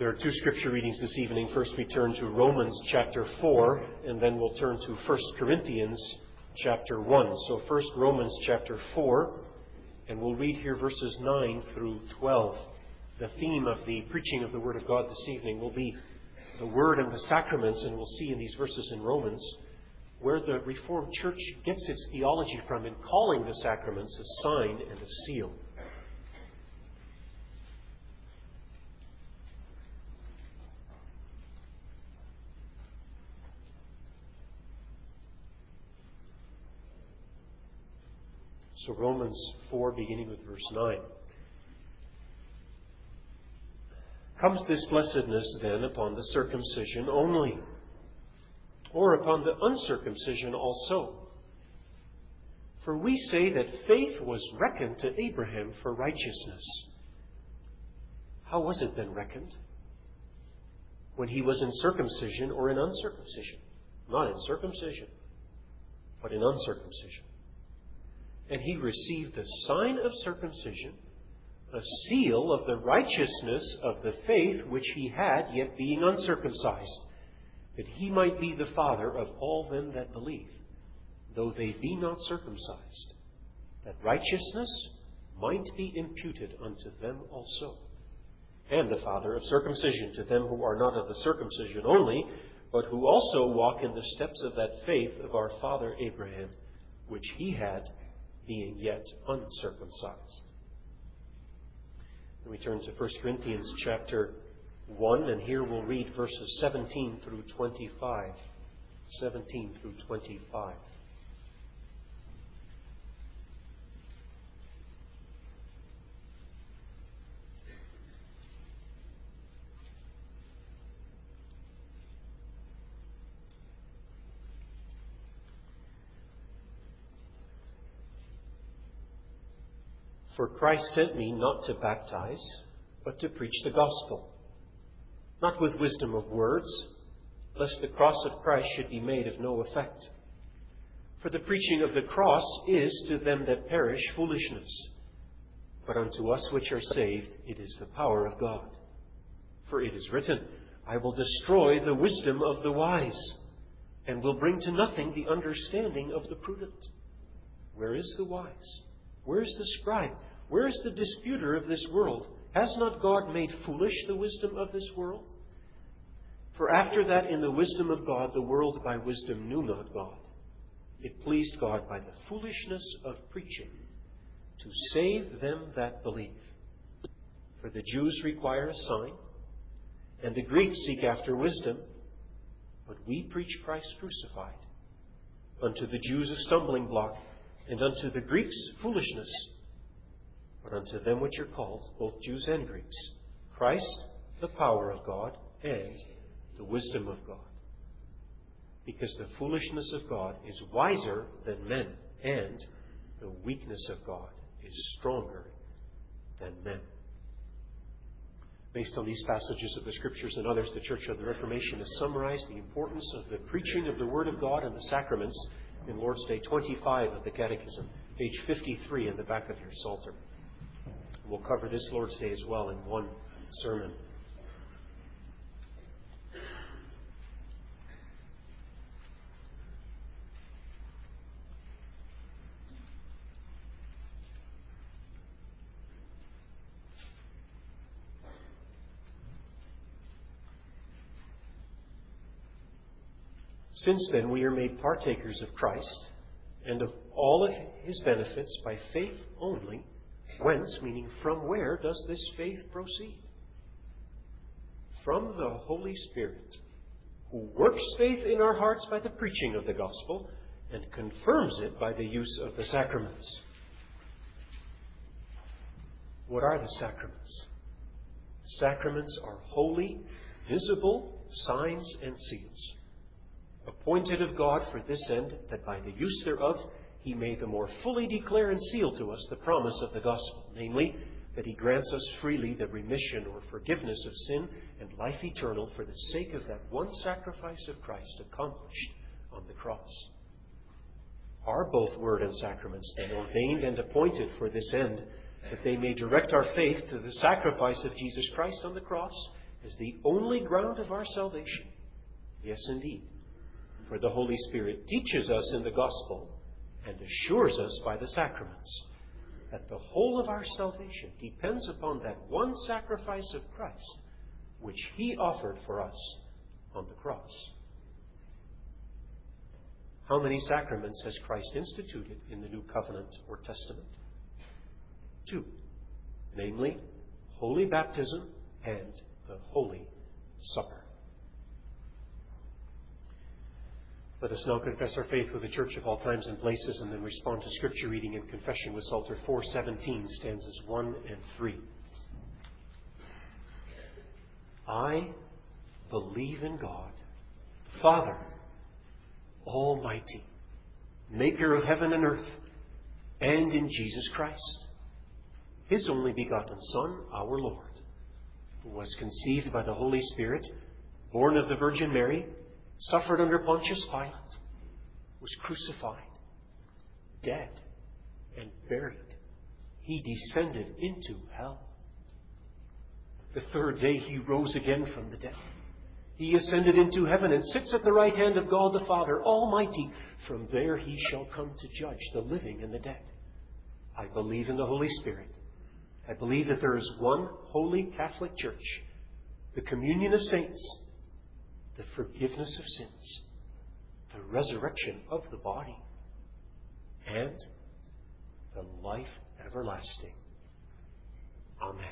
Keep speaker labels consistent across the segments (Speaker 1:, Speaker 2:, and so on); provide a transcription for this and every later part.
Speaker 1: There are two scripture readings this evening. First we turn to Romans chapter 4, and then we'll turn to 1 Corinthians chapter 1. So first Romans chapter 4, and we'll read here verses 9 through 12. The theme of the preaching of the Word of God this evening will be the Word and the sacraments, and we'll see in these verses in Romans where the Reformed Church gets its theology from in calling the sacraments a sign and a seal. So Romans 4, beginning with verse 9. Comes this blessedness then upon the circumcision only, or upon the uncircumcision also? For we say that faith was reckoned to Abraham for righteousness. How was it then reckoned? When he was in circumcision or in uncircumcision? Not in circumcision, but in uncircumcision. And he received the sign of circumcision, a seal of the righteousness of the faith which he had, yet being uncircumcised, that he might be the father of all them that believe, though they be not circumcised, that righteousness might be imputed unto them also, and the father of circumcision to them who are not of the circumcision only, but who also walk in the steps of that faith of our father Abraham, which he had, being yet uncircumcised. And we turn to 1 Corinthians chapter 1, and here we'll read verses 17 through 25. 17 through 25. For Christ sent me not to baptize, but to preach the gospel, not with wisdom of words, lest the cross of Christ should be made of no effect. For the preaching of the cross is to them that perish foolishness, but unto us which are saved it is the power of God. For it is written, I will destroy the wisdom of the wise, and will bring to nothing the understanding of the prudent. Where is the wise? Where is the scribe? Where is the disputer of this world? Has not God made foolish the wisdom of this world? For after that in the wisdom of God, the world by wisdom knew not God. It pleased God by the foolishness of preaching to save them that believe. For the Jews require a sign, and the Greeks seek after wisdom, but we preach Christ crucified. Unto the Jews a stumbling block, and unto the Greeks foolishness, but unto them which are called, both Jews and Greeks, Christ the power of God and the wisdom of God. Because the foolishness of God is wiser than men, and the weakness of God is stronger than men. Based on these passages of the Scriptures and others, the Church of the Reformation has summarized the importance of the preaching of the Word of God and the sacraments in Lord's Day 25 of the Catechism, page 53 in the back of your Psalter. We'll cover this Lord's Day as well in one sermon. Since then we are made partakers of Christ and of all of his benefits by faith only. Whence, meaning from where, does this faith proceed? From the Holy Spirit, who works faith in our hearts by the preaching of the gospel and confirms it by the use of the sacraments. What are the sacraments? Sacraments are holy, visible signs and seals, appointed of God for this end, that by the use thereof he may the more fully declare and seal to us the promise of the gospel, namely, that he grants us freely the remission or forgiveness of sin and life eternal for the sake of that one sacrifice of Christ accomplished on the cross. Are both word and sacraments then ordained and appointed for this end, that they may direct our faith to the sacrifice of Jesus Christ on the cross as the only ground of our salvation. Yes, indeed. For the Holy Spirit teaches us in the gospel and assures us by the sacraments that the whole of our salvation depends upon that one sacrifice of Christ, which He offered for us on the cross. How many sacraments has Christ instituted in the New Covenant or Testament? 2, namely, Holy Baptism and the Holy Supper. Let us now confess our faith with the Church of all times and places, and then respond to Scripture reading and confession with Psalter 4:17, stanzas 1 and 3. I believe in God, Father, Almighty, Maker of heaven and earth, and in Jesus Christ, His only begotten Son, our Lord, who was conceived by the Holy Spirit, born of the Virgin Mary, suffered under Pontius Pilate, was crucified, dead, and buried. He descended into hell. The third day He rose again from the dead. He ascended into heaven and sits at the right hand of God the Father Almighty. From there He shall come to judge the living and the dead. I believe in the Holy Spirit. I believe that there is one holy Catholic Church, the communion of saints, the forgiveness of sins, the resurrection of the body, and the life everlasting. Amen.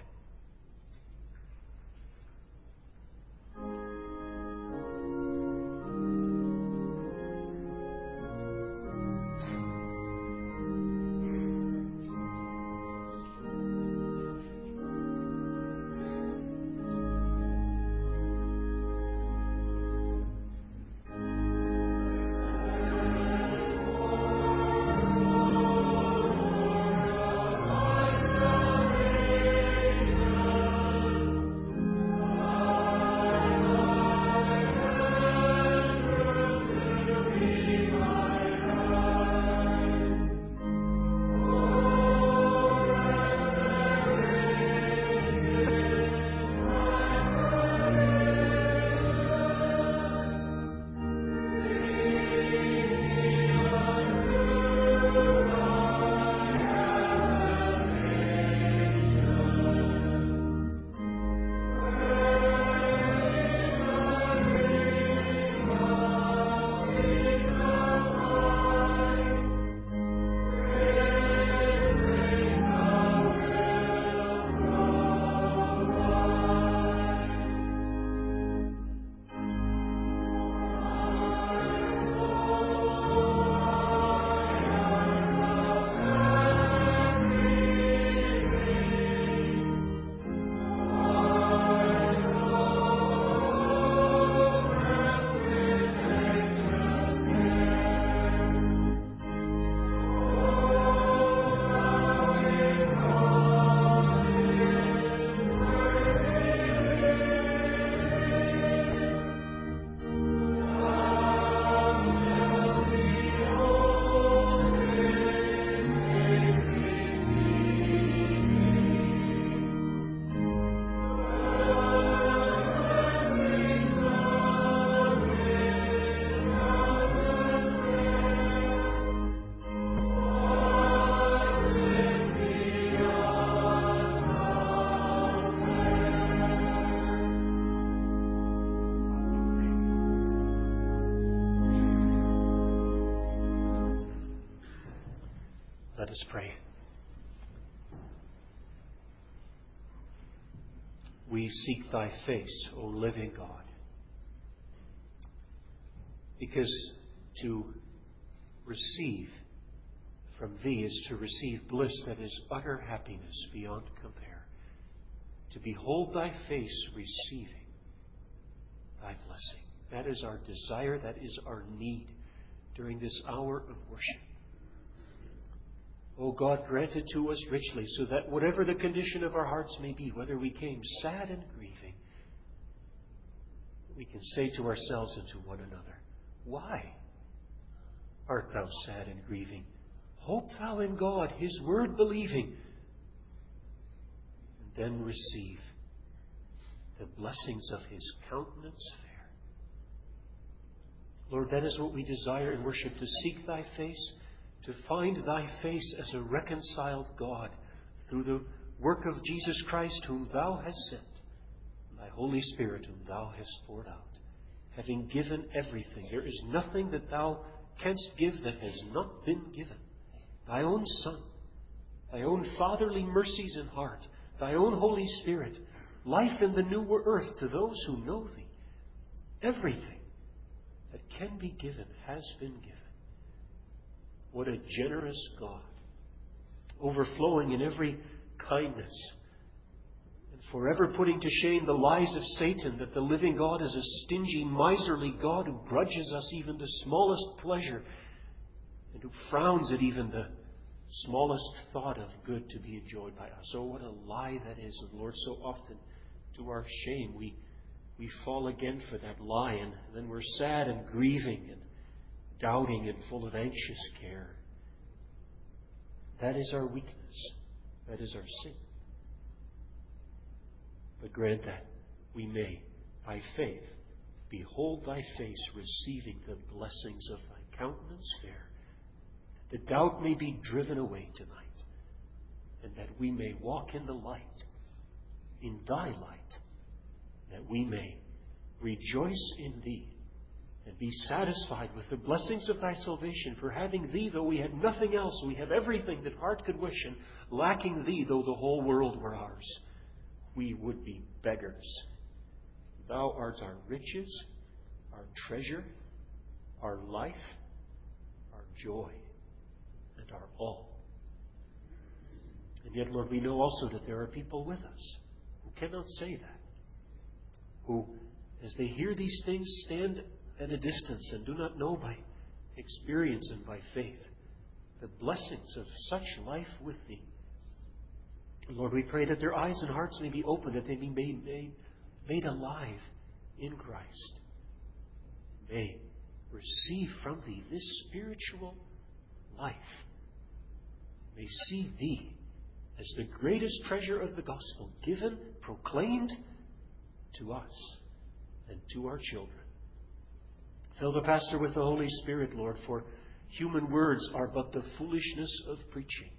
Speaker 1: Let us pray. We seek Thy face, O living God, because to receive from Thee is to receive bliss that is utter happiness beyond compare. To behold Thy face receiving Thy blessing. That is our desire, that is our need during this hour of worship. O God, grant it to us richly, so that whatever the condition of our hearts may be, whether we came sad and grieving, we can say to ourselves and to one another, why art thou sad and grieving? Hope thou in God, His word believing, and then receive the blessings of His countenance fair. Lord, that is what we desire in worship, to seek Thy face, to find Thy face as a reconciled God through the work of Jesus Christ, whom Thou hast sent, and Thy Holy Spirit, whom Thou hast poured out. Having given everything, there is nothing that Thou canst give that has not been given. Thy own Son, Thy own fatherly mercies in heart, Thy own Holy Spirit, life in the new earth to those who know Thee. Everything that can be given has been given. What a generous God, overflowing in every kindness, and forever putting to shame the lies of Satan that the living God is a stingy, miserly God who grudges us even the smallest pleasure and who frowns at even the smallest thought of good to be enjoyed by us. Oh, what a lie that is. And Lord, so often to our shame we fall again for that lie, and then we're sad and grieving and doubting and full of anxious care. That is our weakness. That is our sin. But grant that we may, by faith, behold Thy face, receiving the blessings of Thy countenance fair. The doubt may be driven away tonight, and that we may walk in the light, in Thy light, that we may rejoice in Thee and be satisfied with the blessings of Thy salvation. For having Thee, though we had nothing else, we have everything that heart could wish, and lacking Thee, though the whole world were ours, we would be beggars. Thou art our riches, our treasure, our life, our joy, and our all. And yet, Lord, we know also that there are people with us who cannot say that, who, as they hear these things, stand at a distance and do not know by experience and by faith the blessings of such life with Thee. Lord, we pray that their eyes and hearts may be opened, that they may be made alive in Christ. May receive from Thee this spiritual life. May see Thee as the greatest treasure of the gospel, given, proclaimed to us and to our children. Fill the pastor with the Holy Spirit, Lord, for human words are but the foolishness of preaching.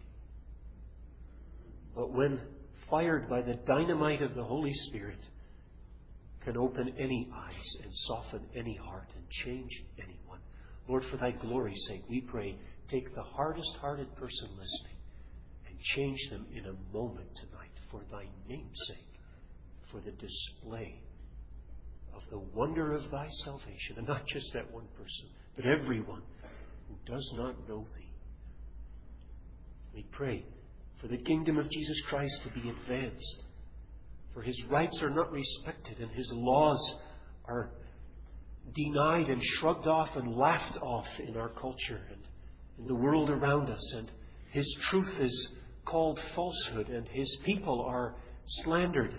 Speaker 1: But when fired by the dynamite of the Holy Spirit, can open any eyes and soften any heart and change anyone. Lord, for Thy glory's sake, we pray, take the hardest-hearted person listening and change them in a moment tonight for Thy name's sake, for the display of the wonder of Thy salvation. And not just that one person, but everyone who does not know Thee. We pray for the kingdom of Jesus Christ to be advanced, for His rights are not respected and His laws are denied and shrugged off and laughed off in our culture and in the world around us, and His truth is called falsehood and His people are slandered.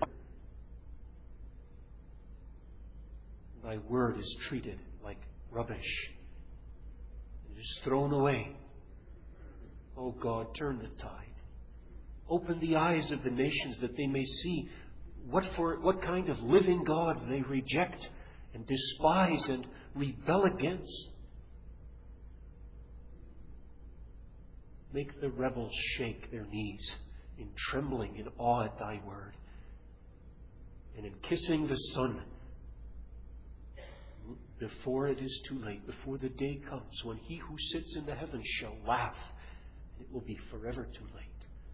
Speaker 1: Thy word is treated like rubbish. It is thrown away. Oh God, turn the tide. Open the eyes of the nations that they may see what kind of living God they reject and despise and rebel against. Make the rebels shake their knees in trembling in awe at Thy word, and in kissing the Son before it is too late, before the day comes when He who sits in the heavens shall laugh, and it will be forever too late.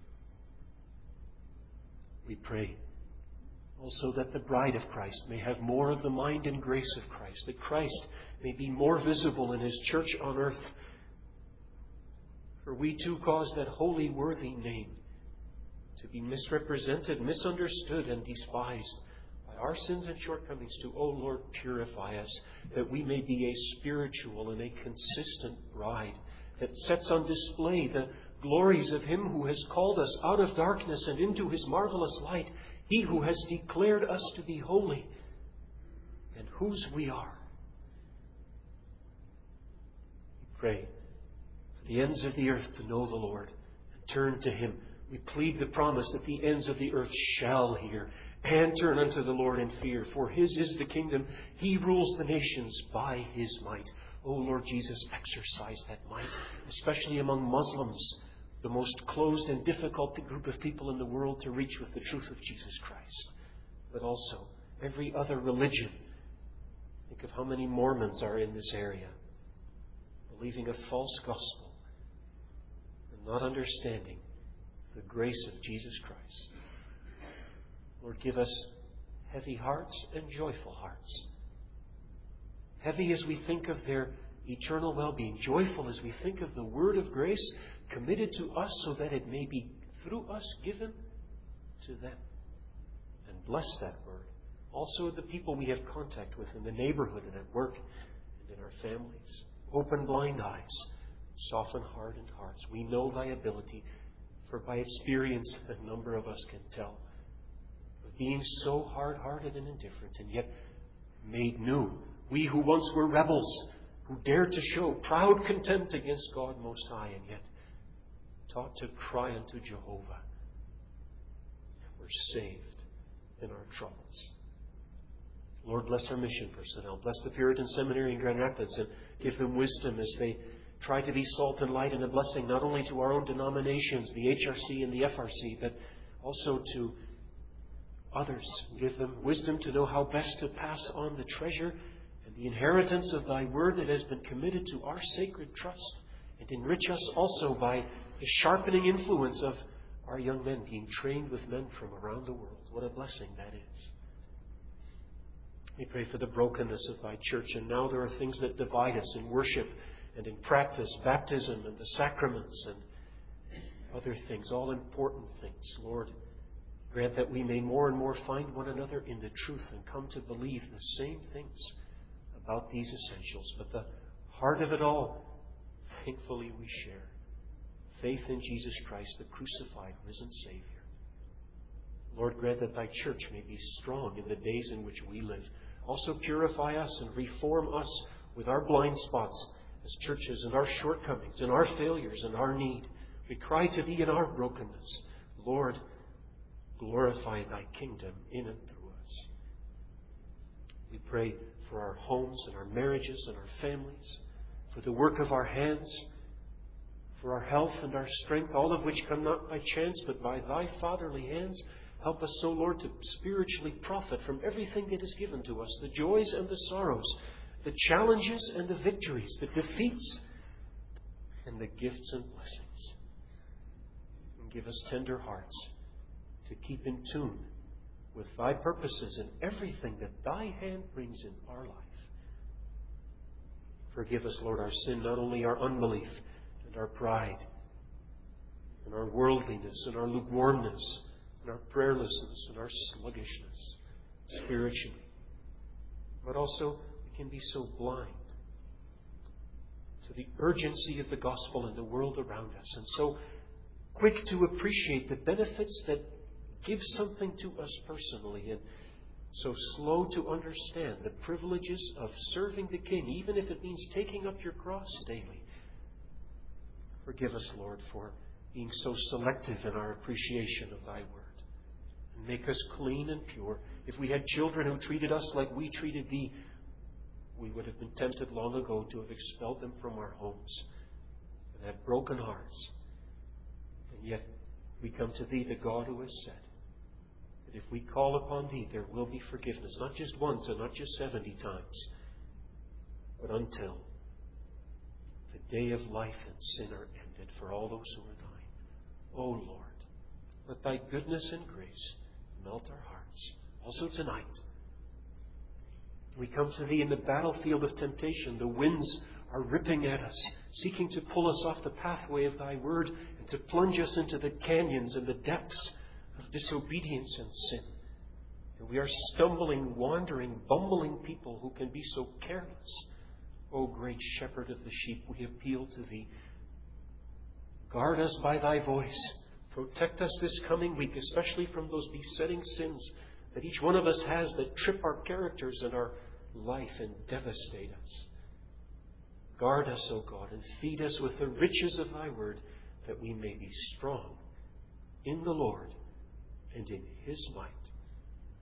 Speaker 1: We pray also that the bride of Christ may have more of the mind and grace of Christ, that Christ may be more visible in His church on earth. For we too cause that holy, worthy name to be misrepresented, misunderstood, and despised by our sins and shortcomings. To, O Lord, purify us, that we may be a spiritual and a consistent bride that sets on display the glories of Him who has called us out of darkness and into His marvelous light, He who has declared us to be holy and whose we are. We pray for the ends of the earth to know the Lord and turn to Him. We plead the promise that the ends of the earth shall hear and turn unto the Lord in fear. For His is the kingdom. He rules the nations by His might. O Lord Jesus, exercise that might, especially among Muslims, the most closed and difficult group of people in the world to reach with the truth of Jesus Christ. But also every other religion. Think of how many Mormons are in this area, believing a false gospel and not understanding the grace of Jesus Christ. Lord, give us heavy hearts and joyful hearts. Heavy as we think of their eternal well-being. Joyful as we think of the word of grace committed to us so that it may be through us given to them. And bless that word. Also the people we have contact with in the neighborhood and at work and in our families. Open blind eyes. Soften hardened hearts. We know Thy ability, for by experience a number of us can tell of being so hard-hearted and indifferent, and yet made new. We who once were rebels, who dared to show proud contempt against God Most High, and yet taught to cry unto Jehovah, and were saved in our troubles. Lord, bless our mission personnel. Bless the Puritan Seminary in Grand Rapids and give them wisdom as they try to be salt and light and a blessing not only to our own denominations, the HRC and the FRC, but also to others. Give them wisdom to know how best to pass on the treasure and the inheritance of Thy word that has been committed to our sacred trust, and enrich us also by the sharpening influence of our young men being trained with men from around the world. What a blessing that is. We pray for the brokenness of Thy church, and now there are things that divide us in worship and in practice, baptism and the sacraments and other things, all important things. Lord, grant that we may more and more find one another in the truth and come to believe the same things about these essentials. But the heart of it all, thankfully, we share. Faith in Jesus Christ, the crucified, risen Savior. Lord, grant that Thy church may be strong in the days in which we live. Also purify us and reform us with our blind spots as churches and our shortcomings and our failures and our need. We cry to Thee in our brokenness. Lord, glorify Thy kingdom in and through us. We pray for our homes and our marriages and our families, for the work of our hands, for our health and our strength, all of which come not by chance but by Thy fatherly hands. Help us so, Lord, to spiritually profit from everything that is given to us, the joys and the sorrows, the challenges and the victories, the defeats and the gifts and blessings. And give us tender hearts to keep in tune with Thy purposes in everything that Thy hand brings in our life. Forgive us, Lord, our sin, not only our unbelief and our pride and our worldliness and our lukewarmness and our prayerlessness and our sluggishness spiritually, but also we can be so blind to the urgency of the gospel in the world around us, and so quick to appreciate the benefits that give something to us personally, and so slow to understand the privileges of serving the King, even if it means taking up your cross daily. Forgive us, Lord, for being so selective in our appreciation of Thy word. And make us clean and pure. If we had children who treated us like we treated Thee, we would have been tempted long ago to have expelled them from our homes and had broken hearts. And yet we come to Thee, the God who has said that if we call upon Thee, there will be forgiveness, not just once and not just 70 times, but until the day of life and sin are ended for all those who are Thine. O Lord, let Thy goodness and grace melt our hearts. Also tonight, we come to Thee in the battlefield of temptation. The winds are ripping at us, seeking to pull us off the pathway of Thy word and to plunge us into the canyons and the depths of disobedience and sin. And we are stumbling, wandering, bumbling people who can be so careless. O great shepherd of the sheep, we appeal to Thee. Guard us by Thy voice. Protect us this coming week, especially from those besetting sins that each one of us has that trip our characters and our life and devastate us. Guard us, O God, and feed us with the riches of Thy word, that we may be strong in the Lord and in His might.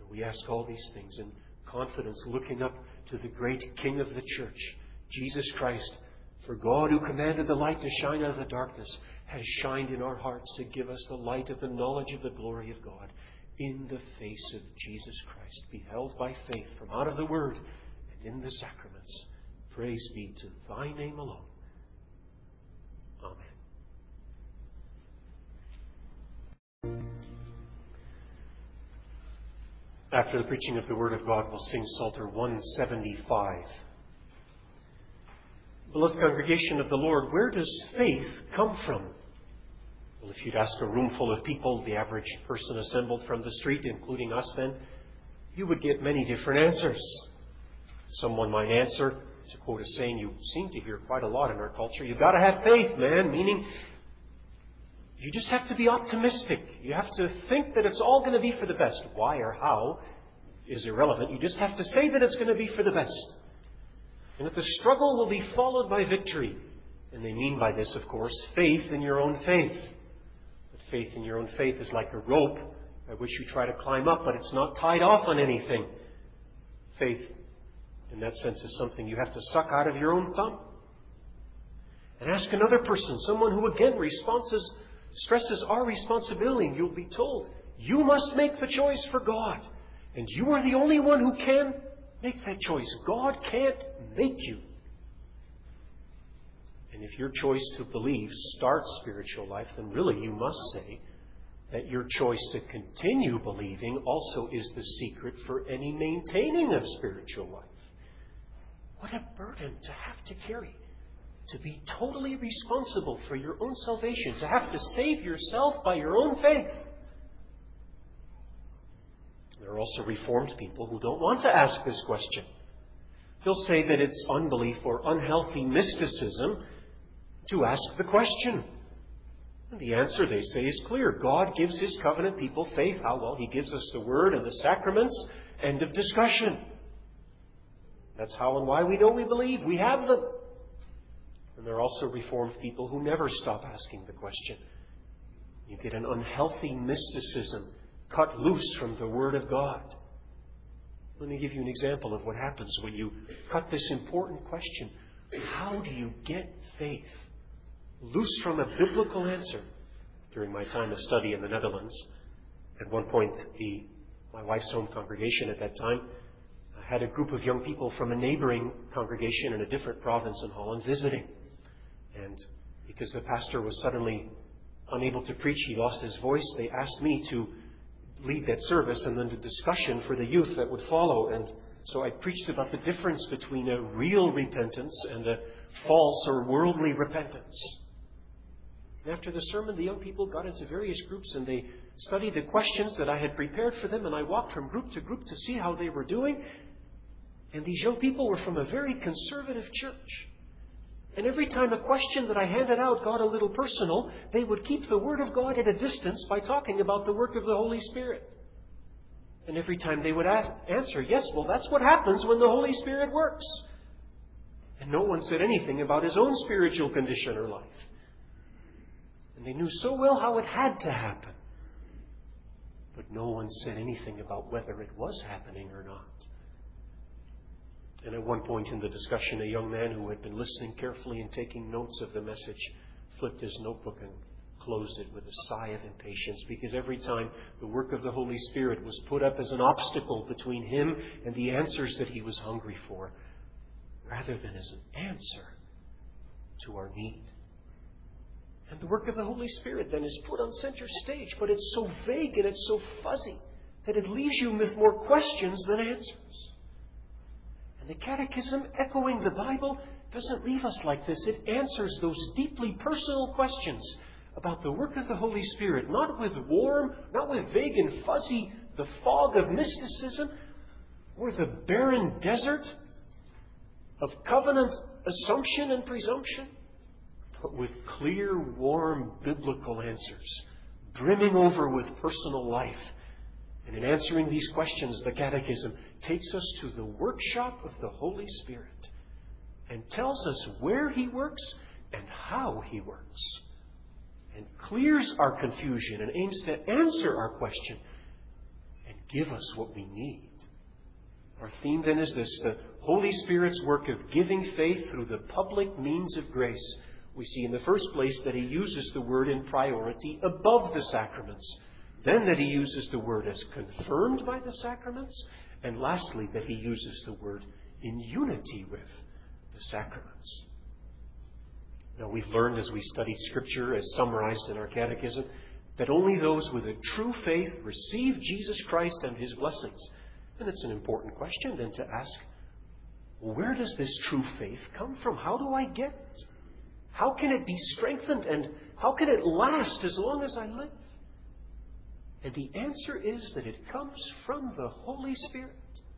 Speaker 1: We ask all these things in confidence, looking up to the great King of the church, Jesus Christ. For God, who commanded the light to shine out of the darkness, has shined in our hearts to give us the light of the knowledge of the glory of God in the face of Jesus Christ, beheld by faith from out of the Word and in the sacraments. Praise be to Thy name alone. Amen. After the preaching of the Word of God, we'll sing Psalter 175. Beloved congregation of the Lord, where does faith come from? Well, if you'd ask a room full of people, the average person assembled from the street, including us then, you would get many different answers. Someone might answer, to quote a saying you seem to hear quite a lot in our culture, you've got to have faith, man, meaning you just have to be optimistic. You have to think that it's all going to be for the best. Why or how is irrelevant. You just have to say that it's going to be for the best. And that the struggle will be followed by victory. And they mean by this, of course, faith in your own faith. But faith in your own faith is like a rope by which you try to climb up, but it's not tied off on anything. Faith, in that sense, is something you have to suck out of your own thumb. And ask another person, someone who again stresses our responsibility, and you'll be told, you must make the choice for God. And you are the only one who can make that choice. God can't make you. And if your choice to believe starts spiritual life, then really you must say that your choice to continue believing also is the secret for any maintaining of spiritual life. What a burden to have to carry. To be totally responsible for your own salvation. To have to save yourself by your own faith. There are also Reformed people who don't want to ask this question. They'll say that it's unbelief or unhealthy mysticism to ask the question. And the answer, they say, is clear. God gives His covenant people faith. How? Well, He gives us the Word and the sacraments. End of discussion. That's how and why we know we believe. We have them. And there are also Reformed people who never stop asking the question. You get an unhealthy mysticism cut loose from the Word of God. Let me give you an example of what happens when you cut this important question. How do you get faith loose from a biblical answer? During my time of study in the Netherlands, at one point, my wife's home congregation at that time had a group of young people from a neighboring congregation in a different province in Holland visiting. And because the pastor was suddenly unable to preach, he lost his voice, they asked me to lead that service and then the discussion for the youth that would follow. And so I preached about the difference between a real repentance and a false or worldly repentance. And after the sermon, the young people got into various groups and they studied the questions that I had prepared for them, and I walked from group to group to see how they were doing. And these young people were from a very conservative church. And every time a question that I handed out got a little personal, they would keep the Word of God at a distance by talking about the work of the Holy Spirit. And every time they would answer, yes, well, that's what happens when the Holy Spirit works. And no one said anything about his own spiritual condition or life. And they knew so well how it had to happen. But no one said anything about whether it was happening or not. And at one point in the discussion, a young man who had been listening carefully and taking notes of the message flipped his notebook and closed it with a sigh of impatience, because every time the work of the Holy Spirit was put up as an obstacle between him and the answers that he was hungry for, rather than as an answer to our need. And the work of the Holy Spirit then is put on center stage, but it's so vague and it's so fuzzy that it leaves you with more questions than answers. And the Catechism, echoing the Bible, doesn't leave us like this. It answers those deeply personal questions about the work of the Holy Spirit, not with warm, not with vague and fuzzy, the fog of mysticism, or the barren desert of covenant assumption and presumption, but with clear, warm, biblical answers, brimming over with personal life. And in answering these questions, the Catechism takes us to the workshop of the Holy Spirit and tells us where He works and how He works, and clears our confusion and aims to answer our question and give us what we need. Our theme then is this: the Holy Spirit's work of giving faith through the public means of grace. We see in the first place that He uses the word in priority above the sacraments. Then that He uses the word as confirmed by the sacraments. And lastly, that He uses the word in unity with the sacraments. Now, we've learned as we studied Scripture, as summarized in our catechism, that only those with a true faith receive Jesus Christ and His blessings. And it's an important question then to ask, where does this true faith come from? How do I get it? How can it be strengthened? And how can it last as long as I live? And the answer is that it comes from the Holy Spirit.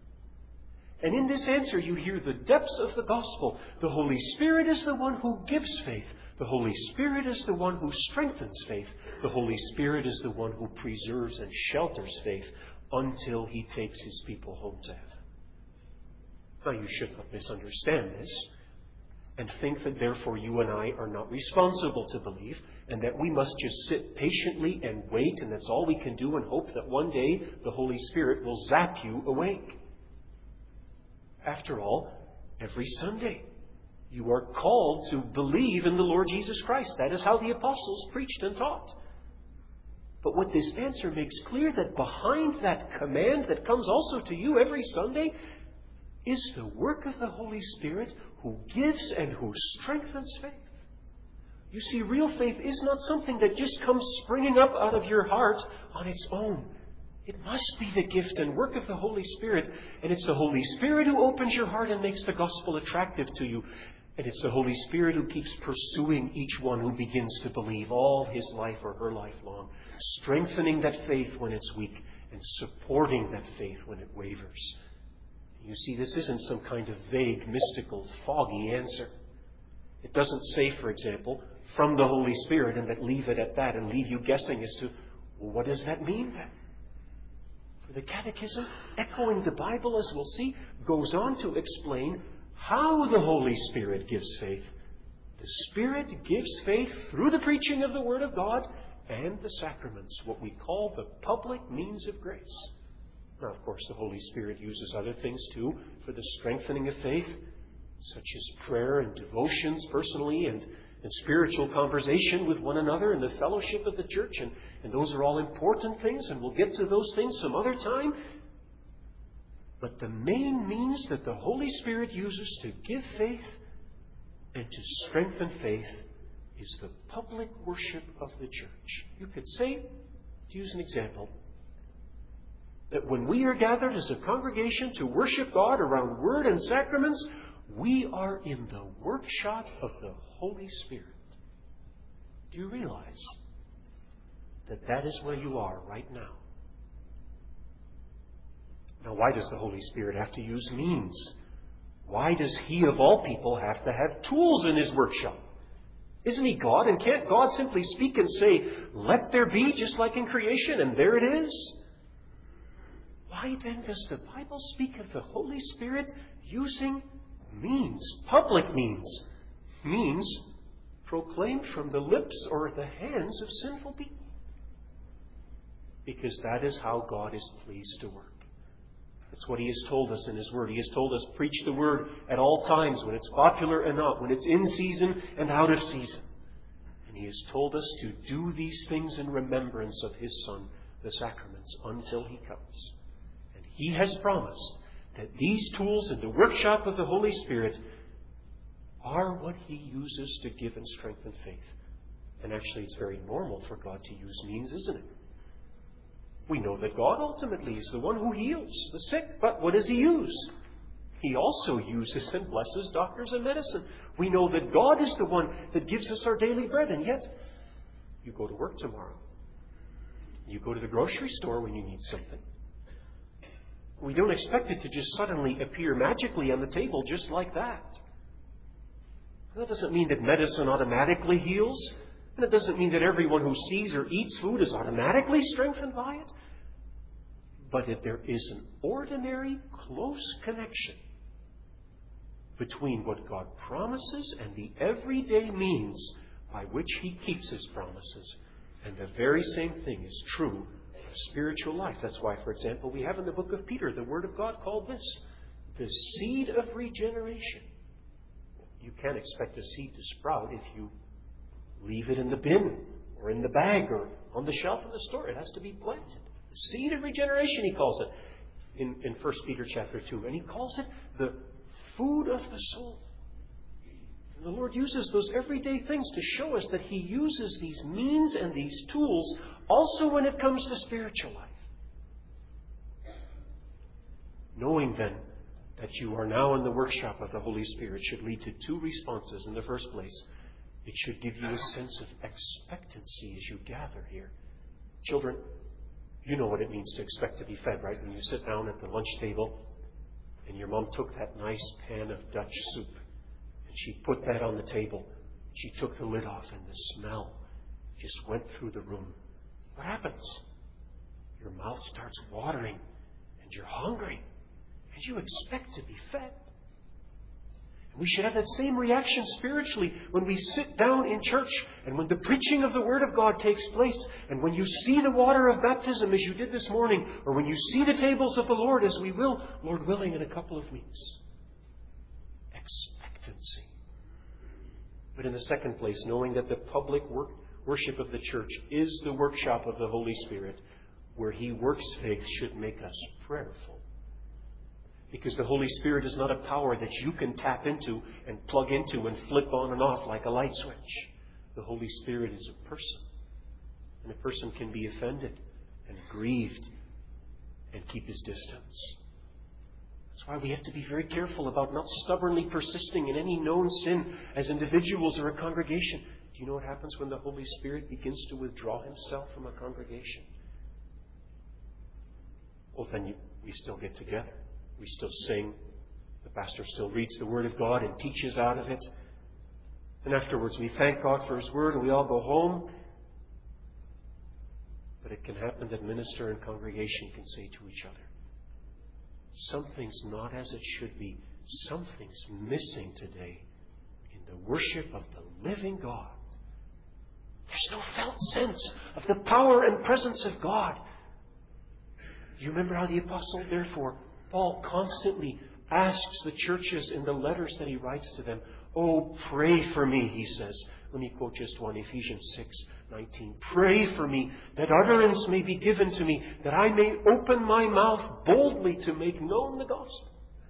Speaker 1: And in this answer you hear the depths of the gospel. The Holy Spirit is the one who gives faith. The Holy Spirit is the one who strengthens faith. The Holy Spirit is the one who preserves and shelters faith until He takes His people home to heaven. Now, you should not misunderstand this and think that therefore you and I are not responsible to believe, and that we must just sit patiently and wait, and that's all we can do, and hope that one day the Holy Spirit will zap you awake. After all, every Sunday you are called to believe in the Lord Jesus Christ. That is how the apostles preached and taught. But what this answer makes clear, that behind that command that comes also to you every Sunday is the work of the Holy Spirit, who gives and who strengthens faith. You see, real faith is not something that just comes springing up out of your heart on its own. It must be the gift and work of the Holy Spirit. And it's the Holy Spirit who opens your heart and makes the gospel attractive to you. And it's the Holy Spirit who keeps pursuing each one who begins to believe all his life or her life long, strengthening that faith when it's weak and supporting that faith when it wavers. You see, this isn't some kind of vague, mystical, foggy answer. It doesn't say, for example, from the Holy Spirit, and that leave it at that and leave you guessing as to, well, what does that mean then? For the Catechism, echoing the Bible as we'll see, goes on to explain how the Holy Spirit gives faith. The Spirit gives faith through the preaching of the Word of God and the sacraments, what we call the public means of grace. Now, of course, the Holy Spirit uses other things too for the strengthening of faith, such as prayer and devotions personally and spiritual conversation with one another and the fellowship of the church. And those are all important things, and we'll get to those things some other time. But the main means that the Holy Spirit uses to give faith and to strengthen faith is the public worship of the church. You could say, to use an example, that when we are gathered as a congregation to worship God around Word and sacraments, we are in the workshop of the Holy Spirit. Do you realize that that is where you are right now? Now, why does the Holy Spirit have to use means? Why does He, of all people, have to have tools in His workshop? Isn't He God? And can't God simply speak and say, let there be, just like in creation, and there it is? Why then does the Bible speak of the Holy Spirit using means, public means, means proclaimed from the lips or the hands of sinful people? Because that is how God is pleased to work. That's what He has told us in His Word. He has told us, preach the Word at all times, when it's popular and not, when it's in season and out of season. And He has told us to do these things in remembrance of His Son, the sacraments, until He comes. And He has promised that these tools in the workshop of the Holy Spirit are what He uses to give and strengthen faith. And actually, it's very normal for God to use means, isn't it? We know that God ultimately is the one who heals the sick, but what does He use? He also uses and blesses doctors and medicine. We know that God is the one that gives us our daily bread, and yet you go to work tomorrow. You go to the grocery store when you need something. We don't expect it to just suddenly appear magically on the table just like that. That doesn't mean that medicine automatically heals. And it doesn't mean that everyone who sees or eats food is automatically strengthened by it. But that there is an ordinary, close connection between what God promises and the everyday means by which He keeps His promises. And the very same thing is true spiritual life. That's why, for example, we have in the book of Peter the Word of God called this, the seed of regeneration. You can't expect a seed to sprout if you leave it in the bin or in the bag or on the shelf in the store. It has to be planted. The seed of regeneration, he calls it in 1 Peter chapter 2. And he calls it the food of the soul. And the Lord uses those everyday things to show us that He uses these means and these tools also when it comes to spiritual life. Knowing then that you are now in the workshop of the Holy Spirit should lead to two responses. In the first place, it should give you a sense of expectancy as you gather here. Children, you know what it means to expect to be fed, right? When you sit down at the lunch table and your mom took that nice pan of Dutch soup and she put that on the table. She took the lid off and the smell just went through the room. What happens? Your mouth starts watering and you're hungry and you expect to be fed. We should have that same reaction spiritually when we sit down in church and when the preaching of the Word of God takes place and when you see the water of baptism as you did this morning or when you see the tables of the Lord as we will, Lord willing, in a couple of weeks. Expectancy. But in the second place, knowing that the public worship of the church is the workshop of the Holy Spirit, where He works faith should make us prayerful. Because the Holy Spirit is not a power that you can tap into and plug into and flip on and off like a light switch. The Holy Spirit is a person. And a person can be offended and grieved and keep his distance. That's why we have to be very careful about not stubbornly persisting in any known sin as individuals or a congregation. Do you know what happens when the Holy Spirit begins to withdraw Himself from a congregation? Well, then we still get together. We still sing. The pastor still reads the Word of God and teaches out of it. And afterwards we thank God for His Word and we all go home. But it can happen that minister and congregation can say to each other, something's not as it should be. Something's missing today in the worship of the living God. There's no felt sense of the power and presence of God. You remember how the apostle, therefore, Paul constantly asks the churches in the letters that he writes to them, oh, pray for me, he says. Let me quote just one, Ephesians 6:19. Pray for me, that utterance may be given to me, that I may open my mouth boldly to make known the gospel.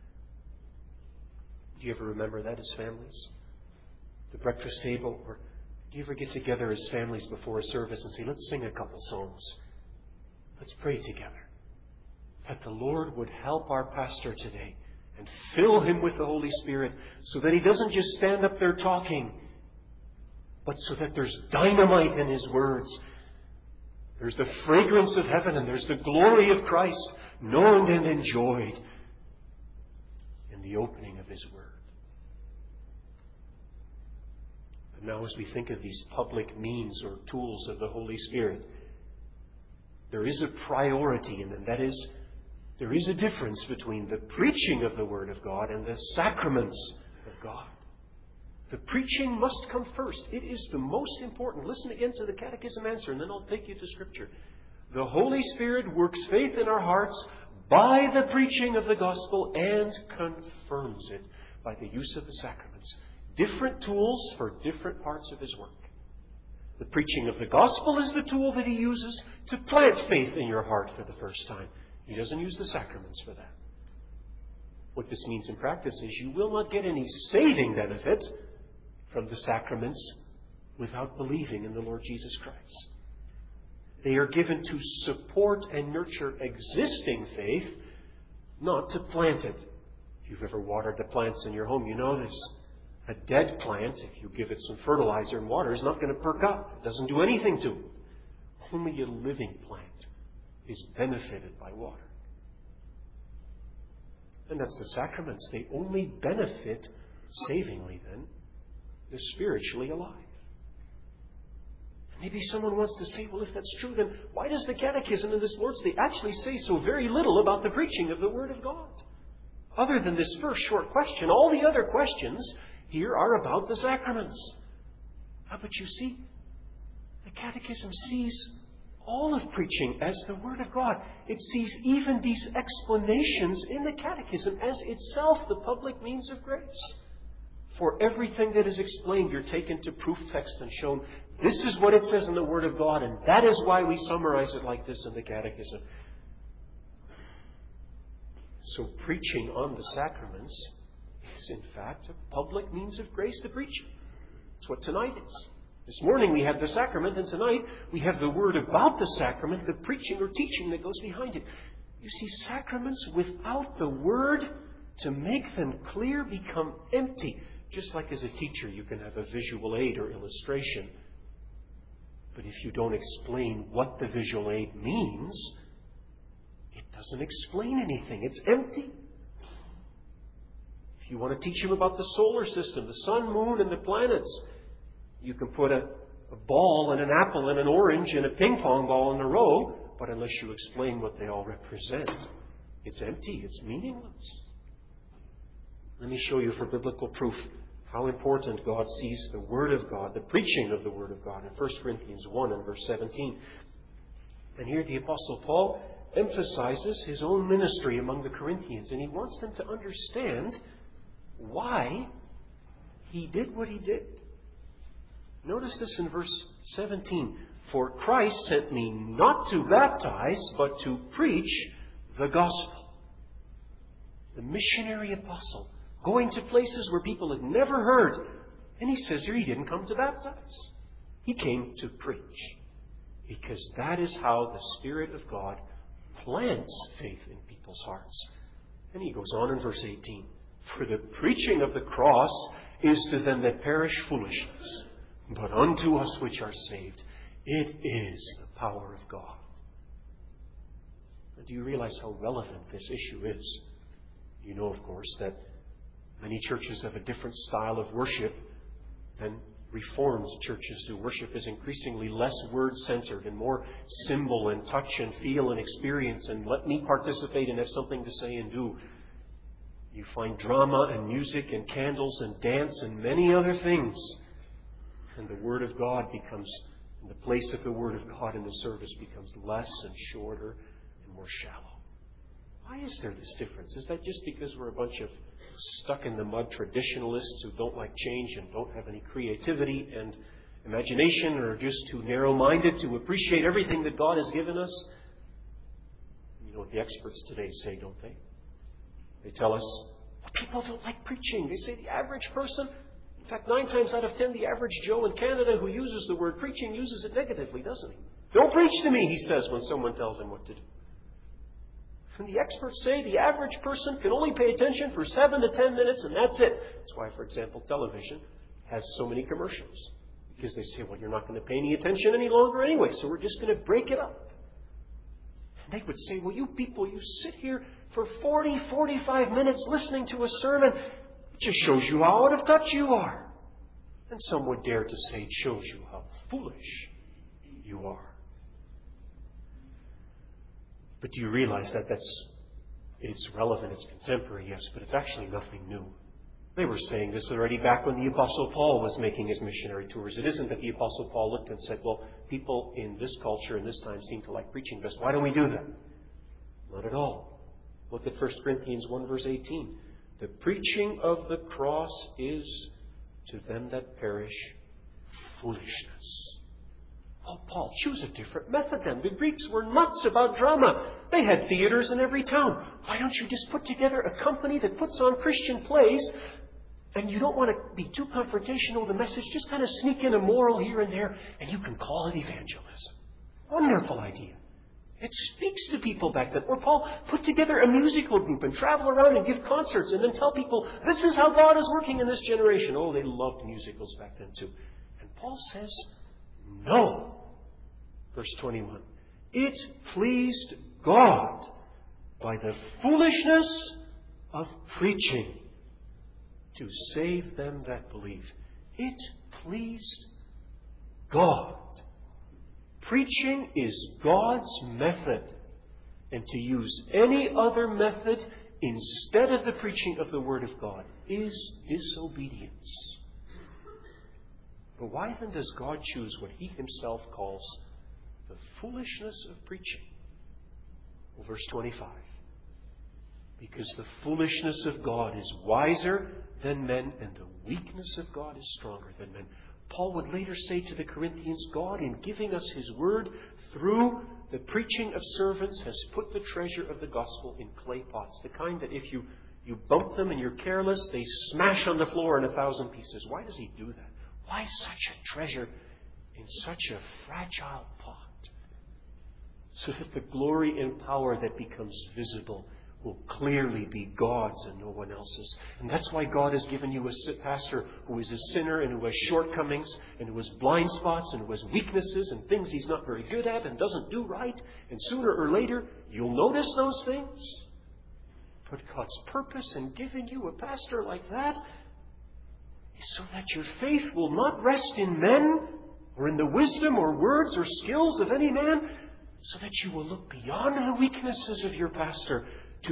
Speaker 1: Do you ever remember that as families? The breakfast table, or do you ever get together as families before a service and say, let's sing a couple songs. Let's pray together. That the Lord would help our pastor today and fill him with the Holy Spirit so that he doesn't just stand up there talking, but so that there's dynamite in his words. There's the fragrance of heaven and there's the glory of Christ known and enjoyed in the opening of His Word. But now as we think of these public means or tools of the Holy Spirit, there is a priority in them. That is, there is a difference between the preaching of the Word of God and the sacraments of God. The preaching must come first. It is the most important. Listen again to the Catechism answer, and then I'll take you to Scripture. The Holy Spirit works faith in our hearts by the preaching of the gospel and confirms it by the use of the sacraments. Different tools for different parts of His work. The preaching of the gospel is the tool that He uses to plant faith in your heart for the first time. He doesn't use the sacraments for that. What this means in practice is you will not get any saving benefit from the sacraments without believing in the Lord Jesus Christ. They are given to support and nurture existing faith, not to plant it. If you've ever watered the plants in your home, you know this. A dead plant, if you give it some fertilizer and water, is not going to perk up. It doesn't do anything to it. Only a living plant is benefited by water. And that's the sacraments. They only benefit savingly then the spiritually alive. Maybe someone wants to say, well, if that's true, then why does the Catechism and this Lord's Day actually say so very little about the preaching of the Word of God? Other than this first short question, all the other questions here are about the sacraments. But you see, the Catechism sees all of preaching as the Word of God. It sees even these explanations in the Catechism as itself the public means of grace. For everything that is explained, you're taken to proof text and shown, this is what it says in the Word of God, and that is why we summarize it like this in the Catechism. So preaching on the sacraments is in fact a public means of grace to preach. That's what tonight is. This morning we had the sacrament, and tonight we have the Word about the sacrament, the preaching or teaching that goes behind it. You see, sacraments without the Word to make them clear become empty. Just like as a teacher, you can have a visual aid or illustration. But if you don't explain what the visual aid means, it doesn't explain anything. It's empty. If you want to teach them about the solar system, the sun, moon, and the planets, you can put a ball and an apple and an orange and a ping pong ball in a row, but unless you explain what they all represent, it's empty. It's meaningless. Let me show you for biblical proof how important God sees the Word of God, the preaching of the Word of God in 1 Corinthians 1 and verse 17. And here the Apostle Paul emphasizes his own ministry among the Corinthians, and he wants them to understand why he did what he did. Notice this in verse 17. For Christ sent me not to baptize, but to preach the gospel. The missionary apostle, going to places where people had never heard. And he says here he didn't come to baptize. He came to preach. Because that is how the Spirit of God plants faith in people's hearts. And he goes on in verse 18. For the preaching of the cross is to them that perish foolishness, but unto us which are saved, it is the power of God. Now, do you realize how relevant this issue is? You know, of course, that many churches have a different style of worship than Reformed churches do. Worship is increasingly less word-centered and more symbol and touch and feel and experience and let me participate and have something to say and do. You find drama and music and candles and dance and many other things. And the Word of God becomes, in the place of the Word of God in the service, becomes less and shorter and more shallow. Why is there this difference? Is that just because we're a bunch of stuck-in-the-mud traditionalists who don't like change and don't have any creativity and imagination, or just too narrow-minded to appreciate everything that God has given us? You know what the experts today say, don't they? They tell us, people don't like preaching. They say the average person, in fact, 9 times out of 10, the average Joe in Canada who uses the word preaching uses it negatively, doesn't he? Don't preach to me, he says when someone tells him what to do. And the experts say the average person can only pay attention for 7 to 10 minutes, and that's it. That's why, for example, television has so many commercials. Because they say, well, you're not going to pay any attention any longer anyway, so we're just going to break it up. And they would say, well, you people, you sit here for 40, 45 minutes listening to a sermon. It just shows you how out of touch you are. And some would dare to say it shows you how foolish you are. But do you realize that it's relevant, it's contemporary, yes, but it's actually nothing new. They were saying this already back when the Apostle Paul was making his missionary tours. It isn't that the Apostle Paul looked and said, well, people in this culture and this time seem to like preaching best. Why don't we do that? Not at all. Look at 1 Corinthians 1 verse 18. The preaching of the cross is to them that perish foolishness. Oh, Paul, choose a different method then. The Greeks were nuts about drama. They had theaters in every town. Why don't you just put together a company that puts on Christian plays, and you don't want to be too confrontational with the message, just kind of sneak in a moral here and there, and you can call it evangelism. Wonderful idea. It speaks to people back then. Or Paul put together a musical group and travel around and give concerts and then tell people, this is how God is working in this generation. Oh, they loved musicals back then too. And Paul says, no. Verse 21. It pleased God by the foolishness of preaching to save them that believe. It pleased God. Preaching is God's method. And to use any other method instead of the preaching of the Word of God is disobedience. But why then does God choose what He Himself calls the foolishness of preaching. Well, verse 25. Because the foolishness of God is wiser than men, and the weakness of God is stronger than men. Paul would later say to the Corinthians, God, in giving us His Word through the preaching of servants, has put the treasure of the gospel in clay pots. The kind that if you bump them and you're careless, they smash on the floor in 1,000 pieces. Why does He do that? Why such a treasure in such a fragile pot? So that the glory and power that becomes visible will clearly be God's and no one else's. And that's why God has given you a pastor who is a sinner and who has shortcomings and who has blind spots and who has weaknesses and things he's not very good at and doesn't do right. And sooner or later, you'll notice those things. But God's purpose in giving you a pastor like that is so that your faith will not rest in men or in the wisdom or words or skills of any man, so that you will look beyond the weaknesses of your pastor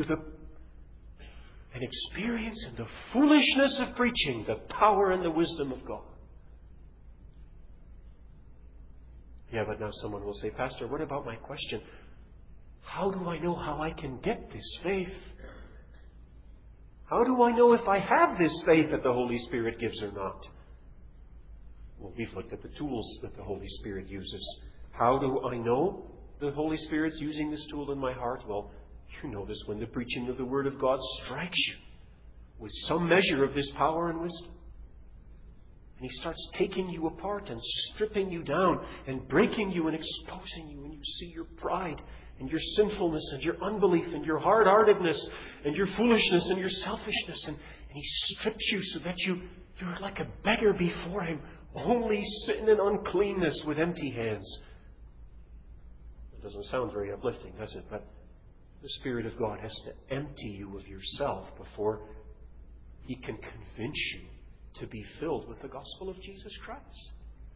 Speaker 1: and experience in the foolishness of preaching the power and the wisdom of God. Yeah, but now someone will say, Pastor, what about my question? How do I know how I can get this faith? How do I know if I have this faith that the Holy Spirit gives or not? Well, we've looked at the tools that the Holy Spirit uses. How do I know the Holy Spirit's using this tool in my heart? Well, you notice when the preaching of the Word of God strikes you with some measure of this power and wisdom. And He starts taking you apart and stripping you down and breaking you and exposing you. And you see your pride and your sinfulness and your unbelief and your hard-heartedness and your foolishness and your selfishness. And He strips you so that you're like a beggar before Him, only sitting in uncleanness with empty hands. It doesn't sound very uplifting, does it? But the Spirit of God has to empty you of yourself before He can convince you to be filled with the gospel of Jesus Christ.